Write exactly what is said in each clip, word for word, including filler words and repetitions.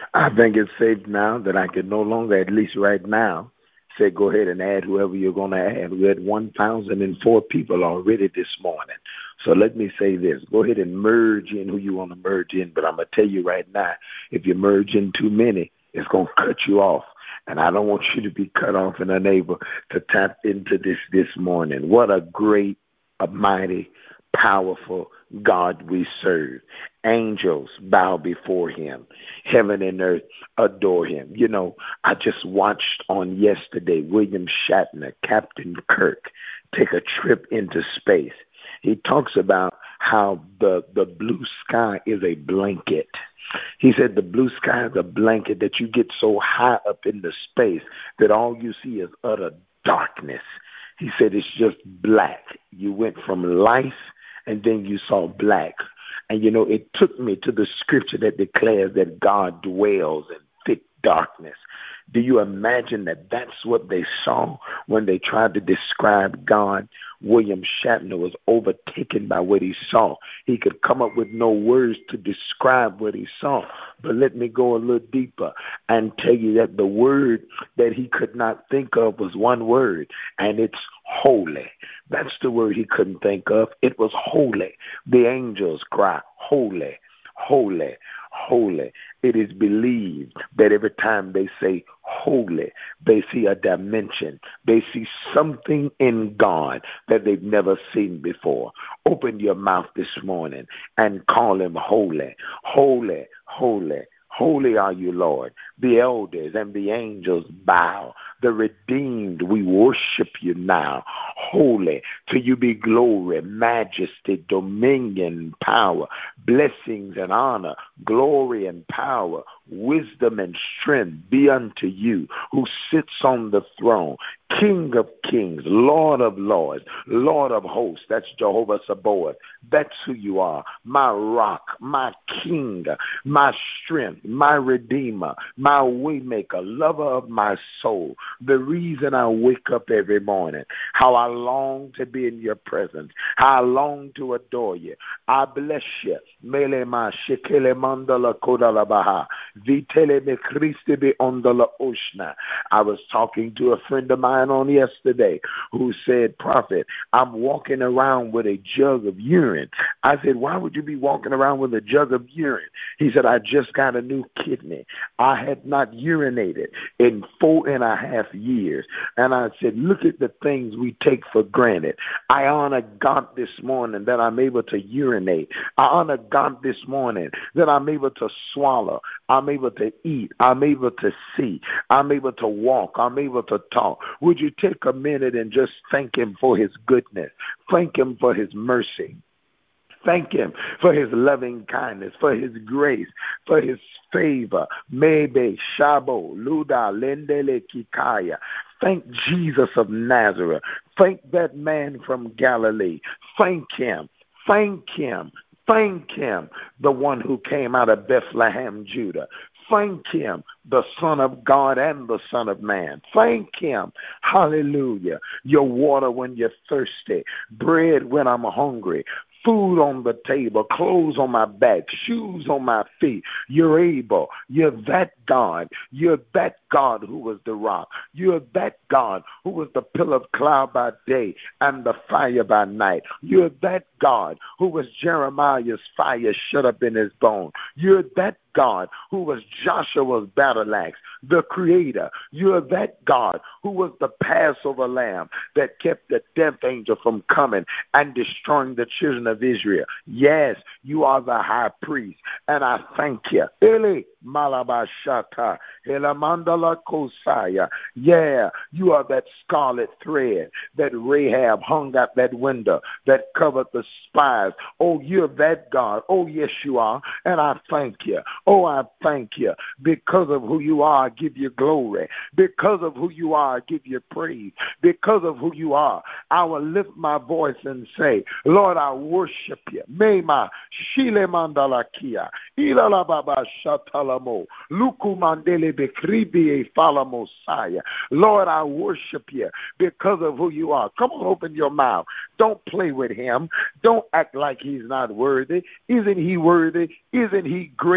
I think it's safe now that I can no longer, at least right now, say go ahead and add whoever you're going to add. We had one thousand four people already this morning. So let me say this. Go ahead and merge in who you want to merge in. But I'm going to tell you right now, if you merge in too many, it's going to cut you off. And I don't want you to be cut off and unable to tap into this this morning. What a great, a mighty, powerful God we serve. Angels bow before him. Heaven and earth adore him. You know, I just watched on yesterday William Shatner, Captain Kirk, take a trip into space. He talks about how the, the blue sky is a blanket. He said the blue sky is a blanket that you get so high up in the space that all you see is utter darkness. He said it's just black. You went from life and then you saw black. And, you know, it took me to the scripture that declares that God dwells in thick darkness. Do you imagine that that's what they saw when they tried to describe God? William Shatner was overtaken by what he saw. He could come up with no words to describe what he saw. But let me go a little deeper and tell you that the word that he could not think of was one word, and it's holy. That's the word he couldn't think of. It was holy. The angels cry, holy, holy, holy. It is believed that every time they say holy, they see a dimension. They see something in God that they've never seen before. Open your mouth this morning and call him holy, holy, holy. Holy are you, Lord. The elders and the angels bow. The redeemed, we worship you now. Holy, to you be glory, majesty, dominion, power, blessings and honor, glory and power, wisdom and strength be unto you who sits on the throne, King of kings, Lord of lords, Lord of hosts. That's Jehovah Sabaoth. That's who you are. My rock, my king, my strength, my redeemer, my waymaker, lover of my soul. The reason I wake up every morning, how I long to be in your presence, how I long to adore you. I bless you. Mele ma shekele mandala kodala baha. Vitele me Christi be ondala oshna. I was talking to a friend of mine on yesterday who said, Prophet, I'm walking around with a jug of urine. I said, why would you be walking around with a jug of urine? He said, I just got a new kidney. I had not urinated in four and a half years. And I said, look at the things we take for granted. I honor God this morning that I'm able to urinate. I honor God this morning that I'm able to swallow. I'm able to eat. I'm able to see. I'm able to walk. I'm able to talk. Would you take a minute and just thank him for his goodness? Thank him for his mercy. Thank him for his loving kindness, for his grace, for his favor. Maybe Shabo, Luda, Lendele, Kikaya. Thank Jesus of Nazareth. Thank that man from Galilee. Thank him. Thank him. Thank him, the one who came out of Bethlehem, Judah. Thank him, the Son of God and the Son of Man. Thank him. Hallelujah. Your water when you're thirsty, bread when I'm hungry, food on the table, clothes on my back, shoes on my feet. You're able. You're that God. You're that God who was the rock. You're that God who was the pillar of cloud by day and the fire by night. You're that God who was Jeremiah's fire shut up in his bone. You're that God who was Joshua's battle axe, the creator. You're that God who was the Passover lamb that kept the death angel from coming and destroying the children of Israel. Yes, you are the high priest, and I thank you. Eli Malabashata, Elamandala Kosaya. Yeah, you are that scarlet thread that Rahab hung out that window that covered the spies. Oh, you're that God. Oh, yes, you are, and I thank you. Oh, I thank you. Because of who you are, I give you glory. Because of who you are, I give you praise. Because of who you are, I will lift my voice and say, Lord, I worship you. Mema Shile Mandalakia, Ilala Baba Shatalamo, Luku Mandele Bekribi Falamosaya. Lord, I worship you because of who you are. Come on, open your mouth. Don't play with him. Don't act like he's not worthy. Isn't he worthy? Isn't he great?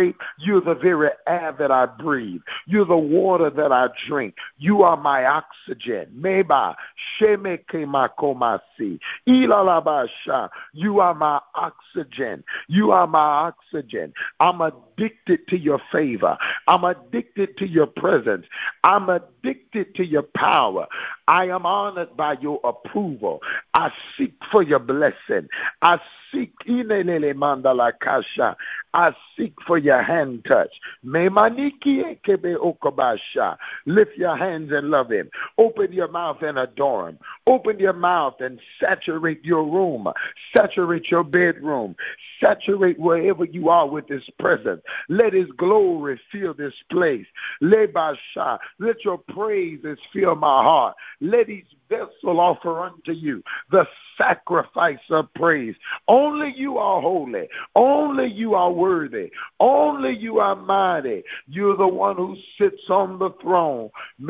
You're the very air that I breathe. You're the water that I drink. You are my oxygen. Meba, shemeke makomasi, ilalabasha. You are my oxygen. You are my oxygen. I'm addicted to your favor. I'm addicted to your presence. I'm addicted to your power. I am honored by your approval. I seek for your blessing. I seek inelele mandala kasha. I seek for your hand touch. Memaniki ekebe okobasha. Lift your hands and love him. Open your mouth and adore him. Open your mouth and saturate your room. Saturate your bedroom. Saturate wherever you are with his presence. Let his glory fill this place. Lebasha. Let your praises fill my heart. Let each vessel offer unto you the sacrifice of praise. Only you are holy. Only you are worthy. Only you are mighty. You're the one who sits on the throne.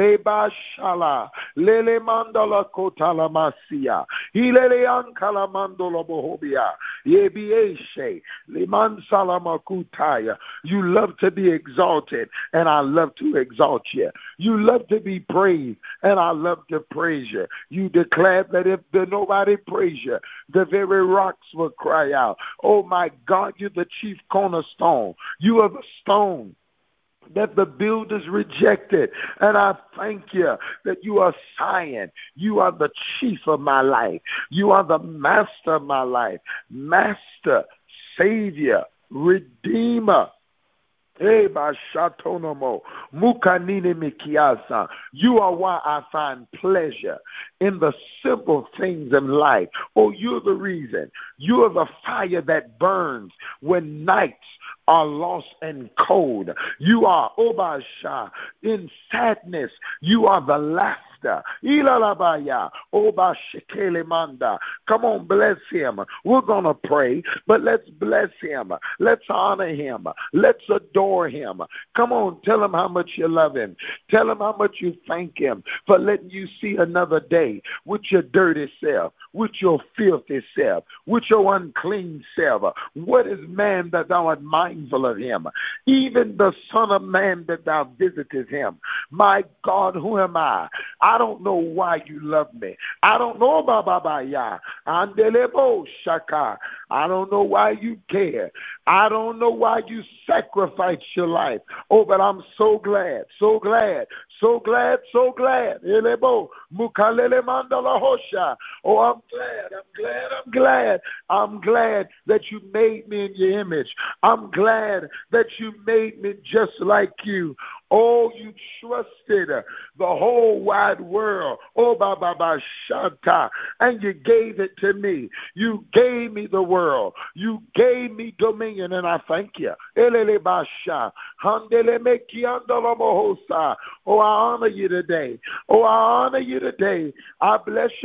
Mebashala. Lele mandala kotala masia. Ilele ankala mandola bohobia. Yebieshe. Liman salamakutaya. You love to be exalted, and I love to exalt you. You love to be praised, and I love to praise you. You declare that if there nobody praise you, the very rocks will cry out. Oh my God, you're the chief cornerstone. You are the stone that the builders rejected. And I thank you that you are Zion. You are the chief of my life. You are the master of my life. Master, Savior, Redeemer. Hey, Bashatonomo, Mukanine Mikiasa. You are why I find pleasure in the simple things in life. Oh, you're the reason. You're the fire that burns when nights are lost and cold. You are Obasha in sadness. You are the laughter. Ilalabaya, Obashekelemanda. Come on, bless him. We're going to pray, but let's bless him. Let's honor him. Let's adore him. Come on, tell him how much you love him. Tell him how much you thank him for letting you see another day with your dirty self, with your filthy self, with your unclean self. What is man that thou art mindful of him? Even the Son of Man that thou visitest him. My God, who am I? I don't know why you love me. I don't know, Baba Ya. Andelebo Shaka. I don't know why you care. I don't know why you sacrifice your life. Oh, but I'm so glad, so glad, so glad, so glad. Elebo Mukalele Mandala Hosha. Oh, I'm glad, I'm glad, I'm glad. I'm glad that you made me in your image. I'm glad that you made me just like you. Oh, you trusted the whole wide world. Oh, Baba Ba Shanta. And you gave it to me. You gave me the world. You gave me dominion, and I thank you. Elele Basha. Handele Mekiandala Mohosa. Oh, I honor you today. Oh, I honor you today. I bless you.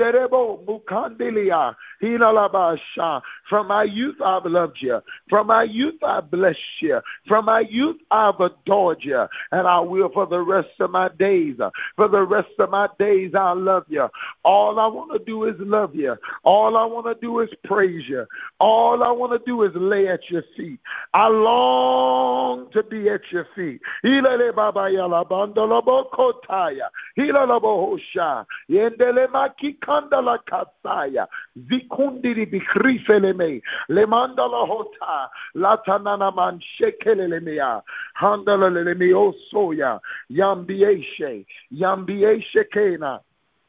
Mukandilia. Hinalabasha. From my youth, I've loved you. From my youth, I blessed you. From my youth, I've adored you. And I will for the rest of my days. For the rest of my days, I love you. All I want to do is love you. All I want to do is praise you. All I want to do is lay at your feet. I long to be at your feet. Ilele baba yala bandala bokotaya. Ilala bohosha. Yendele makikanda la kasaya. Zikundiri bikrifele me. Le mandala hota. Latanana man shekelele mea. Handala le me osoya. Yambieshe. Yambieshe kena.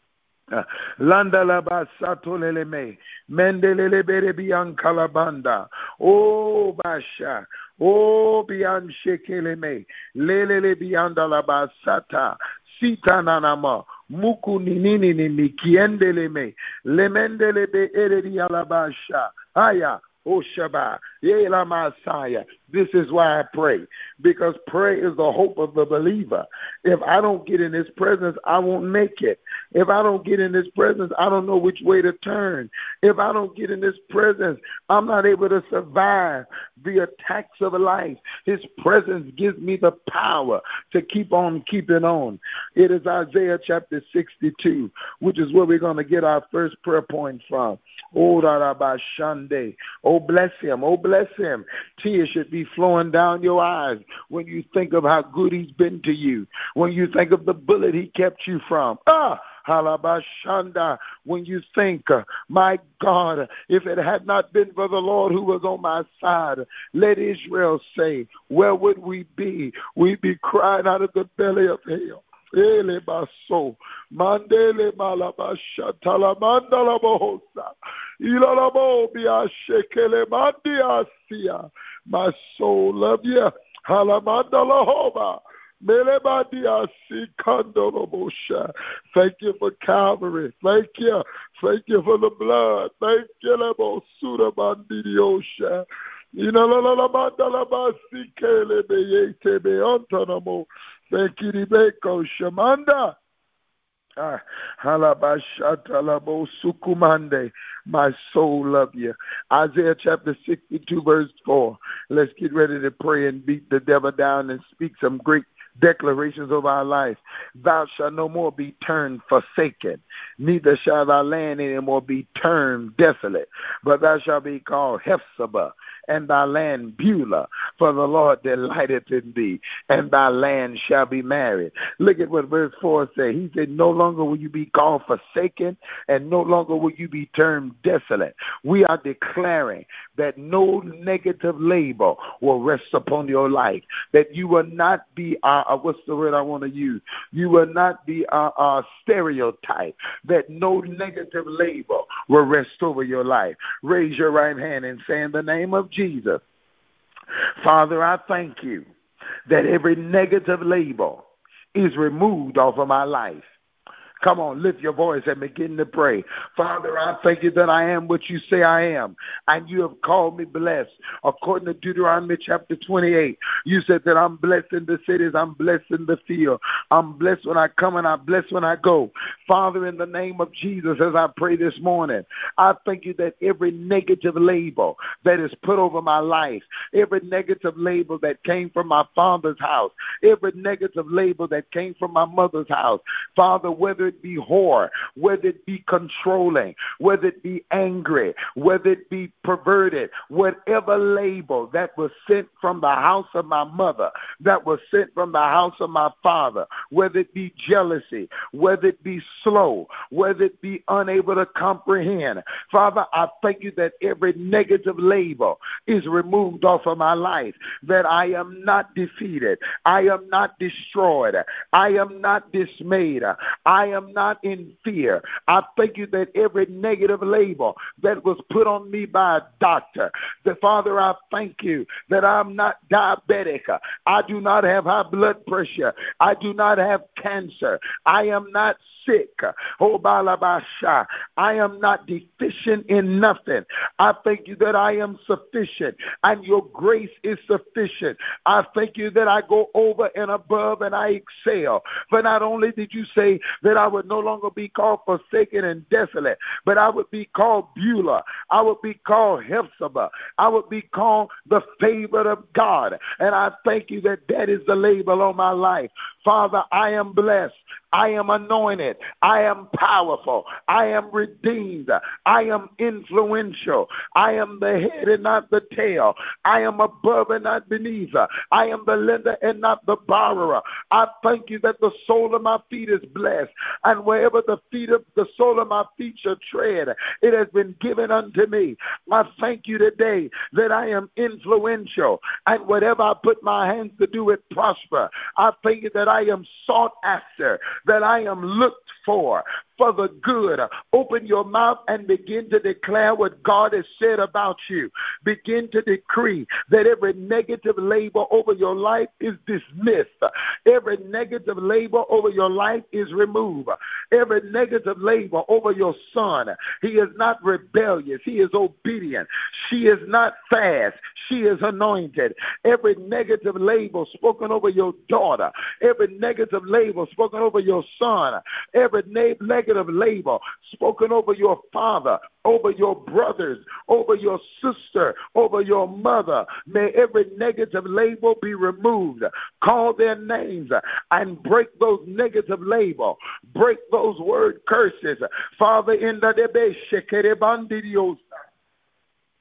Landa la basato leleme, mendelele bere bian kalabanda, oh basha, oh bian shekeleme, lelele bianda la basata, sita nanama, muku ninini ni mikiendeleme, lemendele be eredi alabasha, aya. Oh Shabbat, Yela Messiah. This is why I pray, because prayer is the hope of the believer. If I don't get in his presence, I won't make it. If I don't get in his presence, I don't know which way to turn. If I don't get in his presence, I'm not able to survive the attacks of life. His presence gives me the power to keep on keeping on. It is Isaiah chapter sixty-two, which is where we're going to get our first prayer point from. Oh, Rabashande. Oh, bless him. Oh, bless bless him. Tears should be flowing down your eyes when you think of how good he's been to you, when you think of the bullet he kept you from. Ah! Halabashanda, when you think, uh, my God, if it had not been for the Lord who was on my side, let Israel say, where would we be? We'd be crying out of the belly of hell. Ele baso, mandele malabasha, talamandala bohosa, ilalabo biashekele mandiasia. My soul love you. Halamandala hoba. Thank you for Calvary. Thank you. Thank you for the blood. Thank you. Lebo Sura Bandidiosha. Ina la la la banda la basi kele be yete be antanamo. Thank you, Rebecca Shamanda. Ah, halabashatalabo sukumande. My soul love you. Isaiah chapter sixty-two, verse four. Let's get ready to pray and beat the devil down and speak some great declarations of our life. Thou shalt no more be turned forsaken, neither shall thy land any more be turned desolate, but thou shalt be called Hephzibah, and thy land Beulah, for the Lord delighteth in thee, and thy land shall be married. Look at what verse four says. He said, no longer will you be called forsaken, and no longer will you be termed desolate. We are declaring that no negative label will rest upon your life, that you will not be, uh, uh, what's the word I want to use? You will not be a uh, uh, stereotype, that no negative label will rest over your life. Raise your right hand and say, in the name of Jesus, Father, I thank you that every negative label is removed off of my life. Come on, lift your voice and begin to pray. Father, I thank you that I am what you say I am, and you have called me blessed. According to Deuteronomy chapter twenty-eight, you said that I'm blessed in the cities, I'm blessed in the field. I'm blessed when I come and I'm blessed when I go. Father, in the name of Jesus, as I pray this morning, I thank you that every negative label that is put over my life, every negative label that came from my father's house, every negative label that came from my mother's house, Father, whether it be whore, whether it be controlling, whether it be angry, whether it be perverted, whatever label that was sent from the house of my mother, that was sent from the house of my father, whether it be jealousy, whether it be slow, whether it be unable to comprehend. Father, I thank you that every negative label is removed off of my life, that I am not defeated, I am not destroyed, I am not dismayed, I am not in fear. I thank you that every negative label that was put on me by a doctor, that Father, I thank you that I'm not diabetic, I do not have high blood pressure, I do not have cancer, I am not sick. Oh, Balabasha, I am not deficient in nothing. I thank you that I am sufficient and your grace is sufficient. I thank you that I go over and above and I excel. For not only did you say that I would no longer be called forsaken and desolate, but I would be called Beulah. I would be called Hephzibah. I would be called the favored of God. And I thank you that that is the label on my life. Father, I am blessed. I am anointed. I am powerful. I am redeemed. I am influential. I am the head and not the tail. I am above and not beneath. I am the lender and not the borrower. I thank you that the sole of my feet is blessed. And wherever the feet of the sole of my feet shall tread, it has been given unto me. I thank you today that I am influential. And whatever I put my hands to do, it prosper. I thank you that I am sought after, that I am looked for, for the good. Open your mouth and begin to declare what God has said about you. Begin to decree that every negative label over your life is dismissed. Every negative label over your life is removed. Every negative label over your son. He is not rebellious. He is obedient. She is not fast. She is anointed. Every negative label spoken over your daughter. Every negative label spoken over your son. Every negative label spoken over your father, over your brothers, over your sister, over your mother. May every negative label be removed. Call their names and break those negative labels. Break those word curses. Father, in the debe shekerebandidios.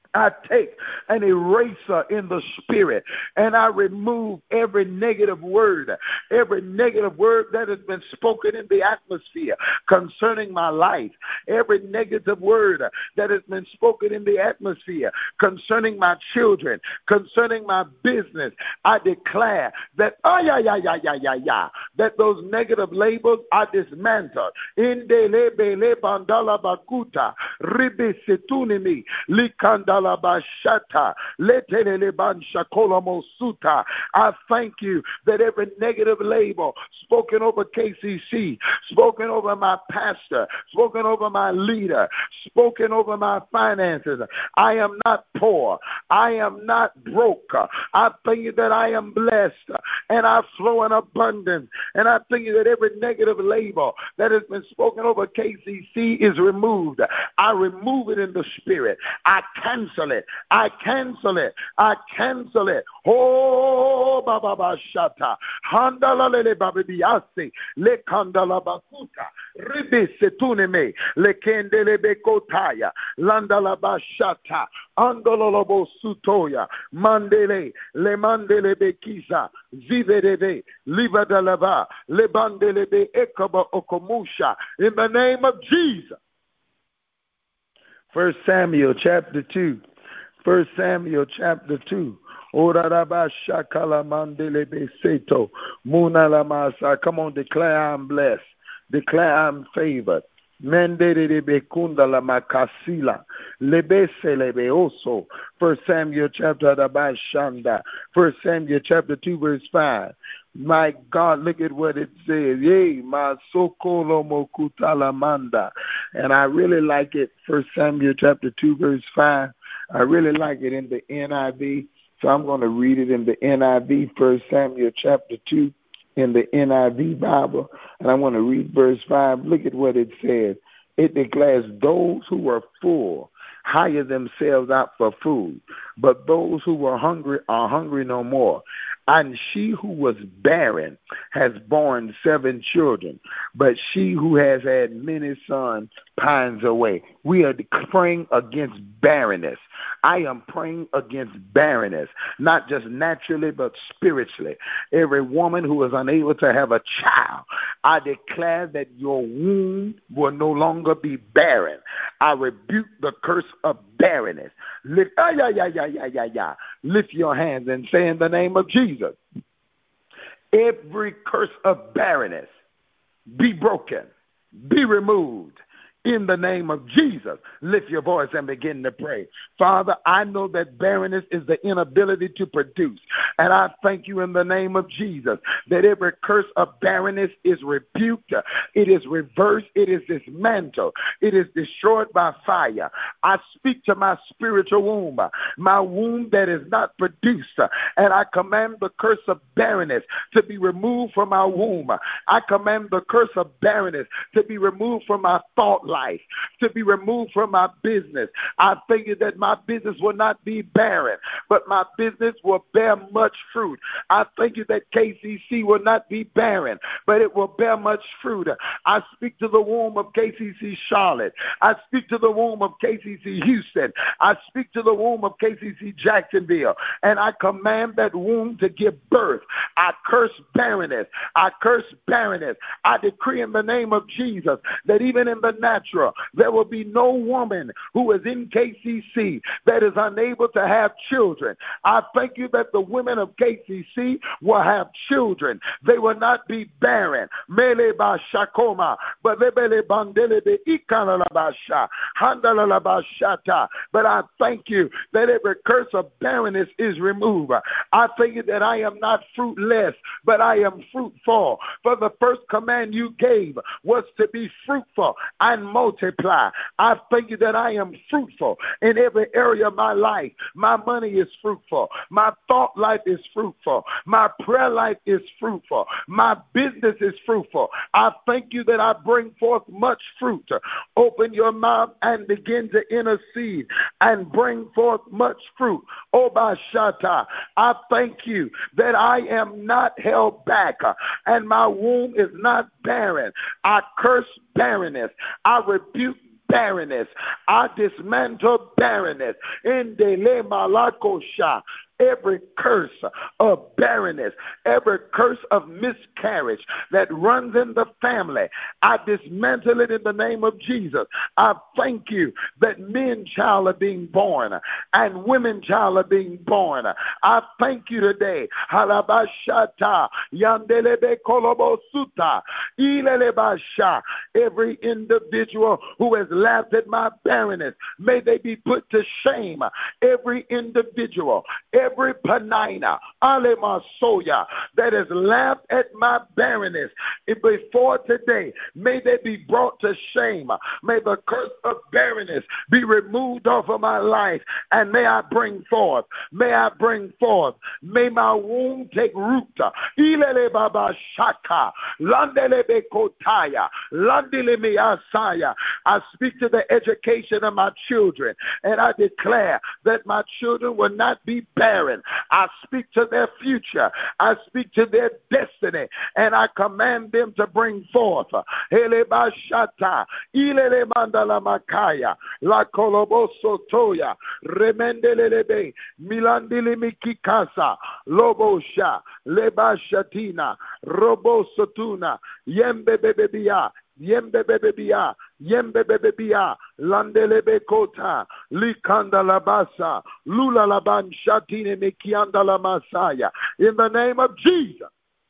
I take an eraser in the spirit and I remove every negative word, every negative word that has been spoken in the atmosphere concerning my life, every negative word that has been spoken in the atmosphere concerning my children, concerning my business. I declare that, oh, yeah, yeah, yeah, yeah, yeah, yeah, that those negative labels are dismantled. Indelebele bandala bakuta, ribe setunimi, likanda I thank you that every negative label spoken over K C C, spoken over my pastor, spoken over my leader, spoken over my finances. I am not poor. I am not broke. I thank you that I am blessed and I flow in abundance. And I thank you that every negative label that has been spoken over K C C is removed. I remove it in the spirit. I cancel it. I cancel it. I cancel it. Oh, Baba Bashata. Handala lele babiasi. Le kandala bakuta. Ribi setuneme. Le kendele bekotaya. Landala bashata. Andolobo sutoya. Mandele. Le mandele bekisa. Zivedeve. Livadalava. Le bandele be ekaba okomusha. In the name of Jesus. First Samuel chapter two. First Samuel chapter two. Come on, declare I'm blessed. Declare I'm favored. First Samuel chapter First Samuel chapter two verse five. My God, look at what it says. Yea, my sokolo mokutalamanda. And I really like it. First Samuel chapter two verse five. I really like it in the N I V. So I'm going to read it in the N I V, First Samuel chapter two in the N I V Bible. And I want to read verse five. Look at what it says. It declares, those who were full hire themselves out for food, but those who were hungry are hungry no more. And she who was barren has borne seven children, but she who has had many sons pines away. We are praying against barrenness. I am praying against barrenness, not just naturally, but spiritually. Every woman who is unable to have a child, I declare that your womb will no longer be barren. I rebuke the curse of barrenness. Lift, ah, yeah, yeah, yeah, yeah, yeah, yeah. Lift your hands and say in the name of Jesus, every curse of barrenness be broken, be removed. In the name of Jesus, lift your voice and begin to pray. Father, I know that barrenness is the inability to produce. And I thank you in the name of Jesus that every curse of barrenness is rebuked, it is reversed, it is dismantled, it is destroyed by fire. I speak to my spiritual womb, my womb that is not produced, and I command the curse of barrenness to be removed from our womb. I command the curse of barrenness to be removed from my thought life, to be removed from my business. I figured that my business will not be barren, but my business will bear much fruit. I think that K C C will not be barren, but it will bear much fruit. I speak to the womb of K C C Charlotte. I speak to the womb of K C C Houston. I speak to the womb of K C C Jacksonville, and I command that womb to give birth. I curse barrenness. I curse barrenness. I decree in the name of Jesus that even in the natural, there will be no woman who is in K C C that is unable to have children. I thank you that the women of K C C will have children. They will not be barren. Mele ba shakoma, but lebele bandele be ikana la basha, handala la bashata. But I thank you that every curse of barrenness is removed. I thank you that I am not fruitless, but I am fruitful. For the first command you gave was to be fruitful and multiply. I thank you that I am fruitful in every area of my life. My money is fruitful. My thought life is fruitful. My prayer life is fruitful. My business is fruitful. I thank you that I bring forth much fruit. Open your mouth and begin to intercede and bring forth much fruit. Obashata, I thank you that I am not held back and my womb is not barren. I curse barrenness. I rebuke barrenness. I dismantle barrenness. In Dele Malakosha. Every curse of barrenness, every curse of miscarriage that runs in the family, I dismantle it in the name of Jesus. I thank you that men child are being born and women child are being born. I thank you today. Halabashata, yandelebe kolobosuta, ilelebasha. Every individual who has laughed at my barrenness, may they be put to shame. Every individual, every Every panina, alemasoya, that has laughed at my barrenness before today, may they be brought to shame. May the curse of barrenness be removed off of my life, and may I bring forth, may I bring forth, may my womb take root. Ilele baba shaka, landele bekotaya, landele miasaya. I speak to the education of my children, and I declare that my children will not be barren. I speak to their future. I speak to their destiny, and I command them to bring forth. Helebashata, ilele mandala makaya, la koloboso toya, remendelelebe, milandili mikikasa, lobosha, lebashatina, robosotuna, yembebebebia. Yembe bebebia, yembe bebebia, landelebe kota, likanda labasa, lula laban shatine mekianda la masaya. In the name of Jesus.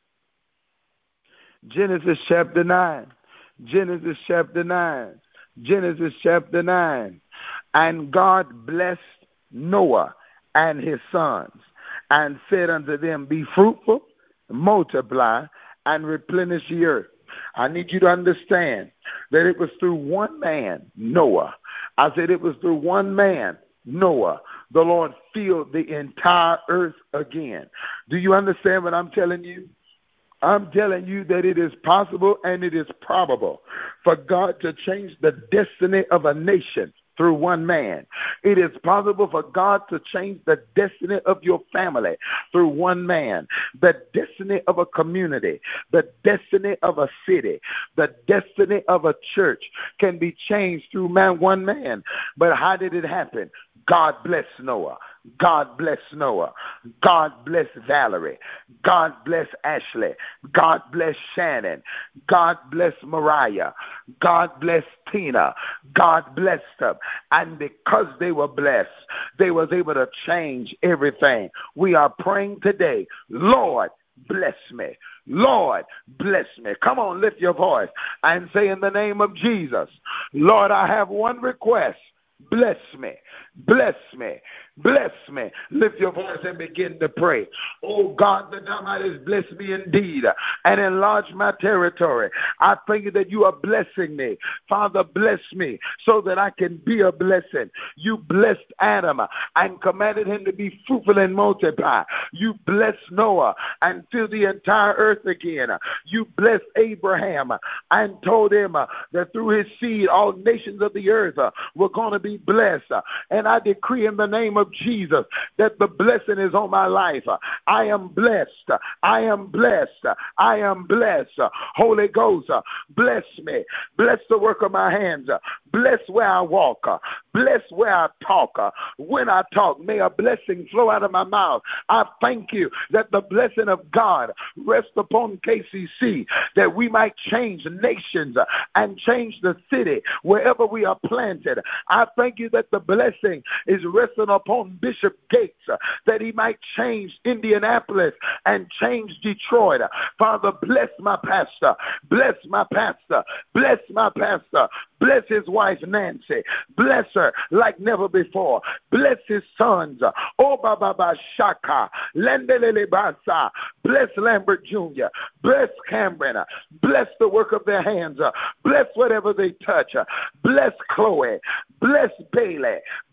Genesis chapter nine. Genesis chapter nine. Genesis chapter nine. And God blessed Noah and his sons, and said unto them, be fruitful, multiply, and replenish the earth. I need you to understand that it was through one man, Noah. I said it was through one man, Noah. The Lord filled the entire earth again. Do you understand what I'm telling you? I'm telling you that it is possible and it is probable for God to change the destiny of a nation through one man. It is possible for God to change the destiny of your family through one man, the destiny of a community, the destiny of a city, the destiny of a church can be changed through man, one man. But how did it happen? God bless Noah. God bless Noah. God bless Valerie. God bless Ashley. God bless Shannon. God bless Mariah. God bless Tina. God blessed them. And because they were blessed, they was able to change everything. We are praying today, Lord, bless me. Lord, bless me. Come on, lift your voice and say in the name of Jesus, Lord, I have one request. Bless me. Bless me. Bless me. Lift your voice and begin to pray. Oh God, that thou mightest bless me indeed and enlarge my territory. I thank you that you are blessing me. Father, bless me so that I can be a blessing. You blessed Adam and commanded him to be fruitful and multiply. You blessed Noah and fill the entire earth again. You blessed Abraham and told him that through his seed all nations of the earth were going to be blessed. And I decree in the name of Jesus that the blessing is on my life. I am blessed. I am blessed. I am blessed. Holy Ghost, bless me. Bless the work of my hands. Bless where I walk. Bless where I talk. When I talk, may a blessing flow out of my mouth. I thank you that the blessing of God rests upon K C C, that we might change nations and change the city wherever we are planted. I thank you that the blessing is resting upon Bishop Gates, that he might change Indianapolis and change Detroit. Father, bless my pastor. Bless my pastor. Bless my pastor. Bless his wife, Nancy. Bless her like never before. Bless his sons. Oh, Baba Shaka. Lendelele Basa. Bless Lambert Junior Bless Cameron. Bless the work of their hands. Bless whatever they touch. Bless Chloe. Bless Bailey.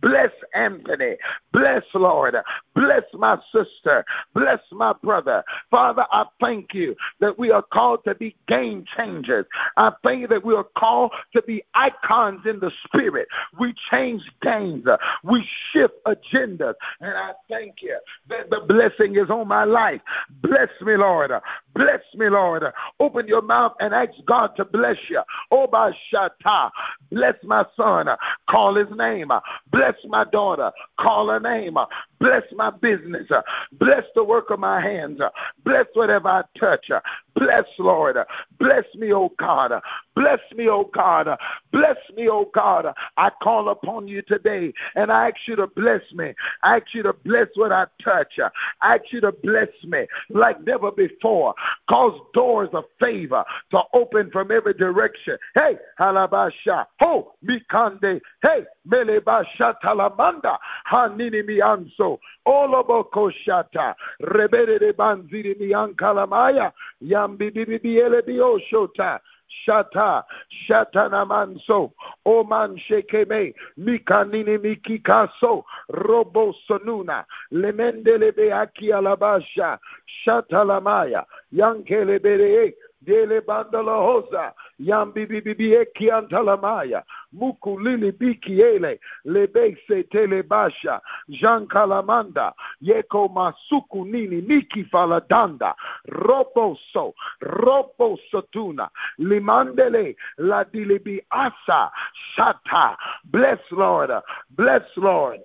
Bless Anthony. Bless, Lord. Bless my sister. Bless my brother. Father, I thank you that we are called to be game changers. I thank you that we are called to be icons in the spirit. We change games. We shift agendas. And I thank you that the blessing is on my life. Bless me, Lord. Bless me, Lord. Open your mouth and ask God to bless you. Oba Shata. Bless my son. Call his name. Bless my daughter. Call her name. Bless my business. Bless the work of my hands. Bless whatever I touch. Bless, Lord. Bless me, oh God. Bless me, oh God. Bless me, oh God. I call upon you today, and I ask you to bless me. I ask you to bless what I touch. I ask you to bless me like never before. Cause doors of favor to open from every direction. Hey, halabasha. Ho, mikande. Hey, melebasha talamanda. Hanini mianso. Oloboko shata. Rebere de banziri miankalamaya. Yambibibiele shota. Shata, Shatanamanso, Oman Shekeme, Mikanini Mikikaso, Robo Sonuna, Lemendelebe Aki Alabasha, Shatalamaya, Yankelebere, Dele Bandala Hosa, Yambibibi Kiantalamaya, Muku Lili Bikiele, Lebese Telebasha, Jean Kalamanda, Yeko Masuku Nini, Miki Faladanda, Roboso, Robo Sotuna, Limandele, La Dilibi Asa, Shata, bless Lord, bless Lord.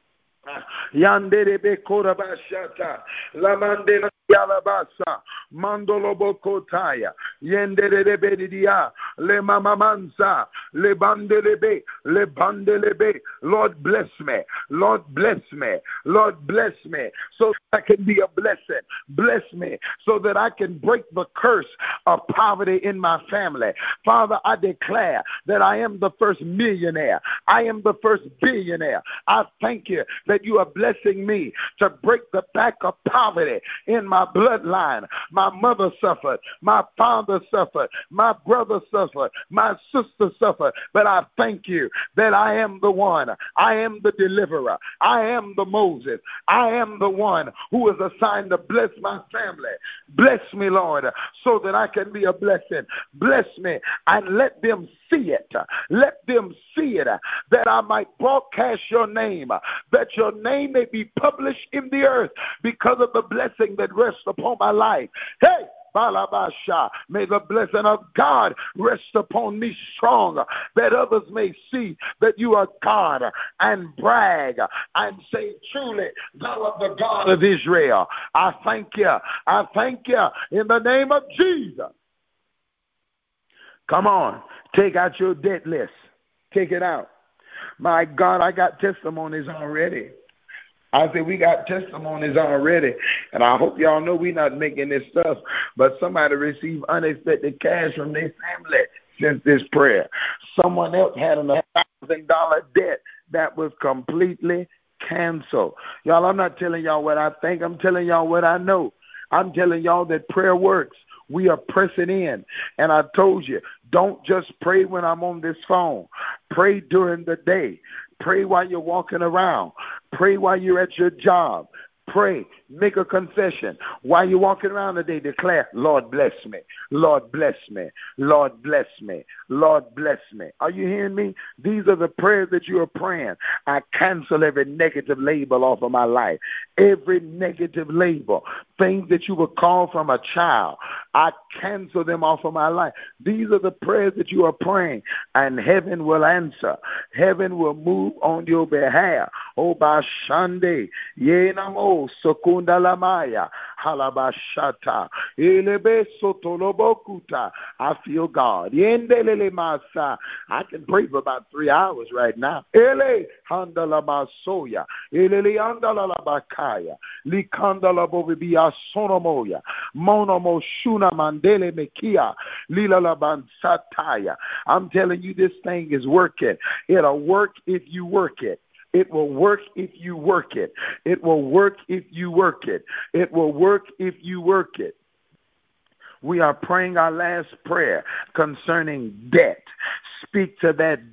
Yandere be korabashata, Lamandela Yalabasa, Mandolo Bokotaya, Yendere Bedidia, Le Mamamansa, Le Bandelebe, Le Bandelebe. Lord bless me, Lord bless me, Lord bless me, so I can be a blessing. Bless me so that I can break the curse of poverty in my family. Father, I declare that I am the first millionaire. I am the first billionaire. I thank you that you are blessing me to break the back of poverty in my bloodline. My mother suffered. My father suffered. My brother suffered. My sister suffered. But I thank you that I am the one. I am the deliverer. I am the Moses. I am the one who is assigned to bless my family. Bless me, Lord, so that I can be a blessing. Bless me and let them see it. Let them see it, that I might broadcast your name, that your name may be published in the earth because of the blessing that rests upon my life. Hey! Balabasha, may the blessing of God rest upon me strong, that others may see that you are God and brag and say, truly, thou art the God of Israel. I thank you. I thank you in the name of Jesus. Come on, take out your debt list. Take it out. My God, I got testimonies already. I said, we got testimonies already, and I hope y'all know we're not making this stuff, but somebody received unexpected cash from their family since this prayer. Someone else had a one thousand dollars debt that was completely canceled. Y'all, I'm not telling y'all what I think. I'm telling y'all what I know. I'm telling y'all that prayer works. We are pressing in, and I told you, don't just pray when I'm on this phone. Pray during the day. Pray while you're walking around. Pray while you're at your job. Pray. Make a confession. While you're walking around today, declare, Lord, bless me. Lord, bless me. Lord, bless me. Lord, bless me. Are you hearing me? These are the prayers that you are praying. I cancel every negative label off of my life. Every negative label. Things that you were called from a child. I cancel them off of my life. These are the prayers that you are praying, and heaven will answer. Heaven will move on your behalf. Oh, Bashande, Yenamo, Sokundalamaya, Halabashata, Elebe Sotolobokuta. I feel God. Yendelele Masa. I can pray for about three hours right now. Ele Handalamasoya, Elele Andalabakaya, Likandalabobia Sonomoya, Monomo Shuna Mandele Mekia, Lila Labansataya. I'm telling you, this thing is working. It'll work if you work it. It will work if you work it. It will work if you work it. It will work if you work it. We are praying our last prayer concerning debt. Speak to that debt.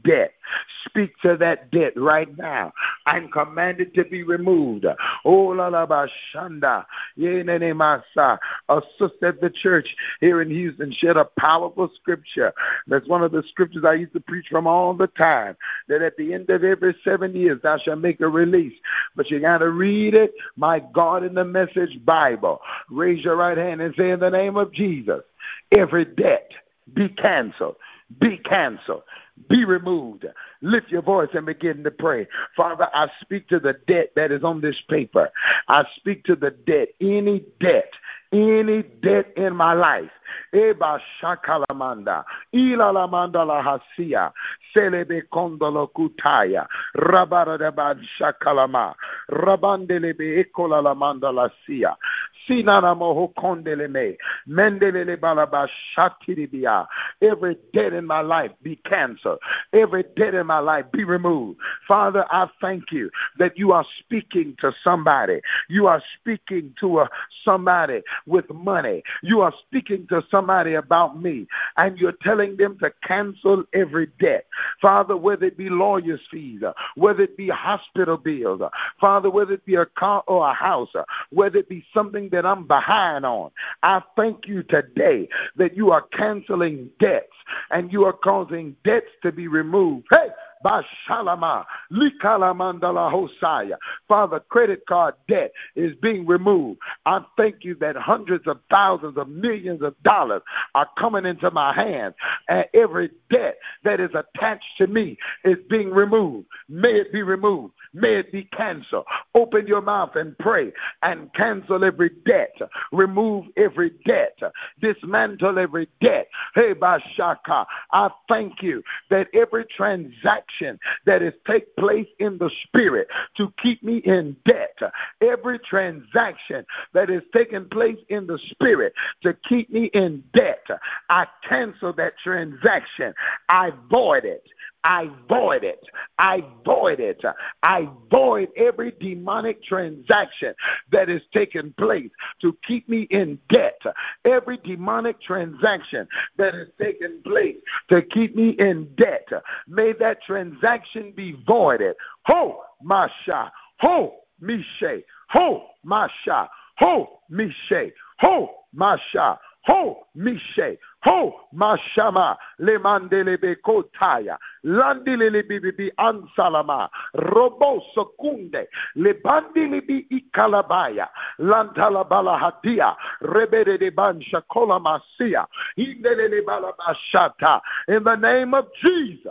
Speak to that debt right now and command it to be removed. Oh, la la ba shanda. Ye ne ne masa. A sister at the church here in Houston shared a powerful scripture. That's one of the scriptures I used to preach from all the time. That at the end of every seven years, thou shalt make a release. But you got to read it, my God, in the Message Bible. Raise your right hand and say, in the name of Jesus, every debt be canceled, be canceled, be removed. Lift your voice and begin to pray. Father, I speak to the debt that is on this paper. I speak to the debt, any debt, any debt in my life. Eba shakalamanda, ilalamanda la hasia, selebe kondolo kutaya, rabara deba shakalama, rabandelebe ekola lamanda la sia. Sinana moho kondeleme, mendelele balaba shatiribia. Every debt in my life be canceled. Every debt in my life be removed. Father, I thank you that you are speaking to somebody. You are speaking to a, somebody with money. You are speaking to somebody about me, and you're telling them to cancel every debt. Father, whether it be lawyer's fees, whether it be hospital bills, Father, whether it be a car or a house, whether it be something that I'm behind on, I thank you today that you are canceling debts and you are causing debts to be removed. Hey! Bashalama, Likalamandala Hosaya. Father, credit card debt is being removed. I thank you that hundreds of thousands of millions of dollars are coming into my hands, and every debt that is attached to me is being removed. May it be removed. May it be canceled. Open your mouth and pray and cancel every debt. Remove every debt. Dismantle every debt. Hey, Bashaka, I thank you that every transaction that is take place in the spirit to keep me in debt, every transaction that is taking place in the spirit to keep me in debt, I cancel that transaction. I void it. I void it. I void it. I void every demonic transaction that is taking place to keep me in debt. Every demonic transaction that is taking place to keep me in debt. May that transaction be voided. Ho, Masha. Ho, Mishe. Ho, Masha. Ho, Mishe. Ho, Masha. Ho, Mishe. Ho, Mashama, Lemandelebe Kotaya, Landilibi Ansalama, Robo Sokunde, Lebandilibi Ikalabaya, Lantalabala Hadia, Rebede de Bansha Kolamasia, Indelele Balabashata, in the name of Jesus.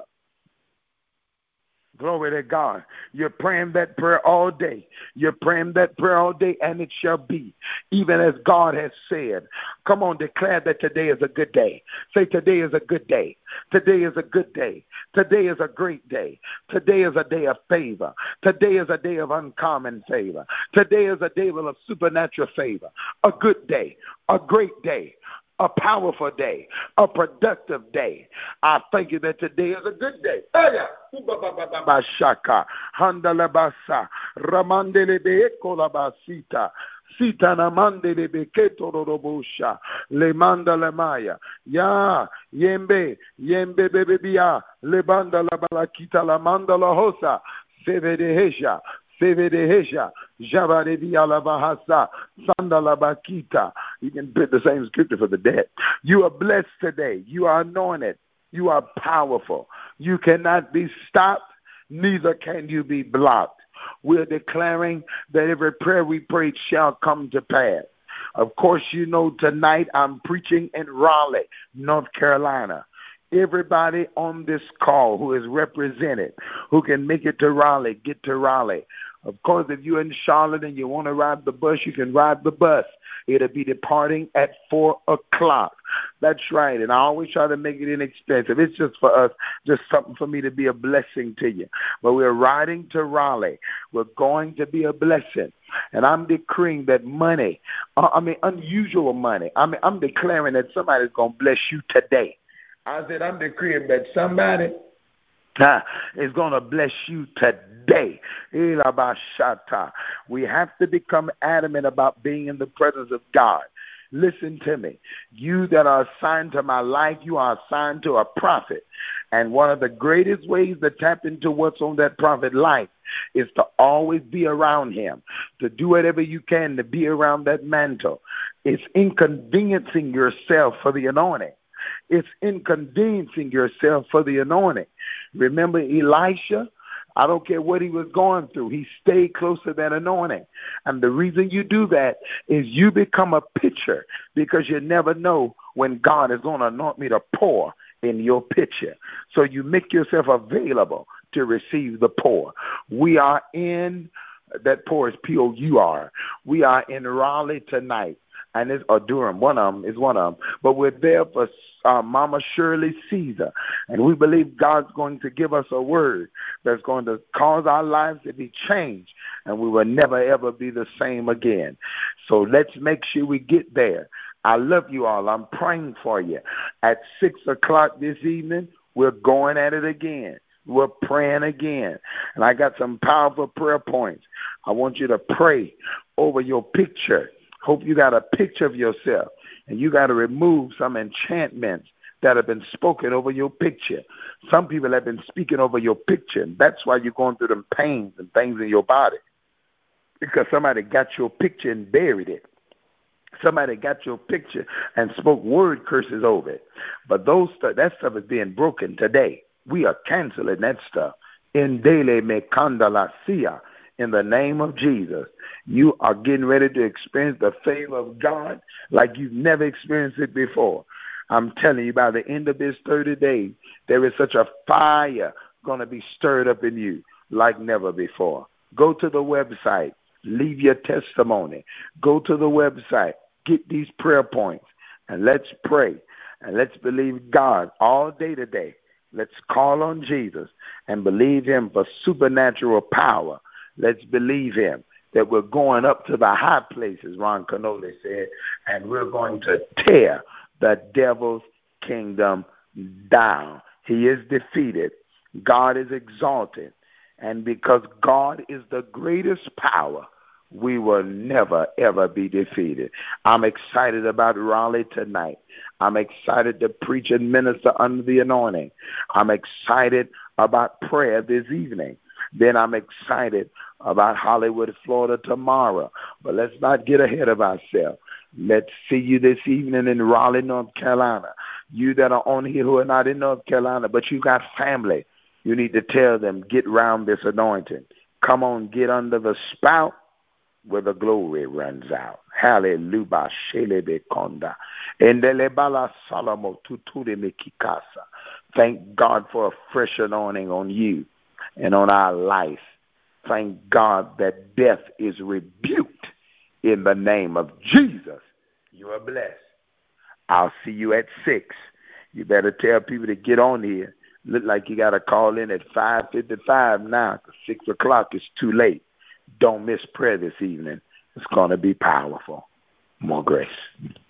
Glory to God. You're praying that prayer all day. You're praying that prayer all day, and it shall be, even as God has said. Come on, declare that today is a good day. Say, today is a good day. Today is a good day. Today is a great day. Today is a day of favor. Today is a day of uncommon favor. Today is a day of supernatural favor. A good day. A great day. A powerful day, a productive day. I thank you that today is a good day. Shaka, Handalabasa, Ramandelebe Kolabasita, Sita Namandelebe Ketorobosha, Lemanda Lemaya, Ya, Yembe, Yembe Bebia, Lebanda Labalakita Lamanda Lahosa, Sevedeheja. Sevedeheja, Javaredia Lavahasa, Sandalabakita. You can put the same scripture for the dead. You are blessed today. You are anointed. You are powerful. You cannot be stopped, neither can you be blocked. We're declaring that every prayer we prayed shall come to pass. Of course, you know tonight I'm preaching in Raleigh, North Carolina. Everybody on this call who is represented, who can make it to Raleigh, get to Raleigh. Of course, if you're in Charlotte and you want to ride the bus, you can ride the bus. It'll be departing at four o'clock. That's right. And I always try to make it inexpensive. It's just for us, just something for me to be a blessing to you. But we're riding to Raleigh. We're going to be a blessing. And I'm decreeing that money, uh, I mean, unusual money, I mean, I'm declaring that somebody's going to bless you today. I said, I'm decreeing that somebody uh, is going to bless you today. We have to become adamant about being in the presence of God. Listen to me. You that are assigned to my life, you are assigned to a prophet. And one of the greatest ways to tap into what's on that prophet's life is to always be around him, to do whatever you can to be around that mantle. It's inconveniencing yourself for the anointing. It's inconveniencing yourself for the anointing. Remember Elisha? I don't care what he was going through. He stayed close to that anointing. And the reason you do that is you become a pitcher, because you never know when God is going to anoint me to pour in your pitcher. So you make yourself available to receive the pour. We are in, that pour is P O U R. We are in Raleigh tonight. And it's, or Durham, one of them is one of them. But we're there for uh, Mama Shirley Caesar. And we believe God's going to give us a word that's going to cause our lives to be changed. And we will never, ever be the same again. So let's make sure we get there. I love you all. I'm praying for you. At six o'clock this evening, we're going at it again. We're praying again. And I got some powerful prayer points. I want you to pray over your picture. Hope you got a picture of yourself, and you got to remove some enchantments that have been spoken over your picture. Some people have been speaking over your picture, and that's why you're going through them pains and things in your body, because somebody got your picture and buried it. Somebody got your picture and spoke word curses over it. But those st- that stuff is being broken today. We are canceling that stuff. In dele me candalacia. In the name of Jesus, you are getting ready to experience the favor of God like you've never experienced it before. I'm telling you, by the end of this thirty days, there is such a fire going to be stirred up in you like never before. Go to the website. Leave your testimony. Go to the website. Get these prayer points, and let's pray, and let's believe God all day today. Let's call on Jesus and believe him for supernatural power. Let's believe him that we're going up to the high places, Ron Canole said, and we're going to tear the devil's kingdom down. He is defeated. God is exalted. And because God is the greatest power, we will never, ever be defeated. I'm excited about Raleigh tonight. I'm excited to preach and minister under the anointing. I'm excited about prayer this evening. Then I'm excited about Hollywood, Florida tomorrow. But let's not get ahead of ourselves. Let's see you this evening in Raleigh, North Carolina. You that are on here who are not in North Carolina, but you got family, you need to tell them, get round this anointing. Come on, get under the spout where the glory runs out. Hallelujah. Thank God for a fresh anointing on you and on our life. Thank God that death is rebuked in the name of Jesus. You are blessed. I'll see you at six. You better tell people to get on here. Look like you got to call in at five fifty-five now, because six o'clock is too late. Don't miss prayer this evening. It's going to be powerful. More grace.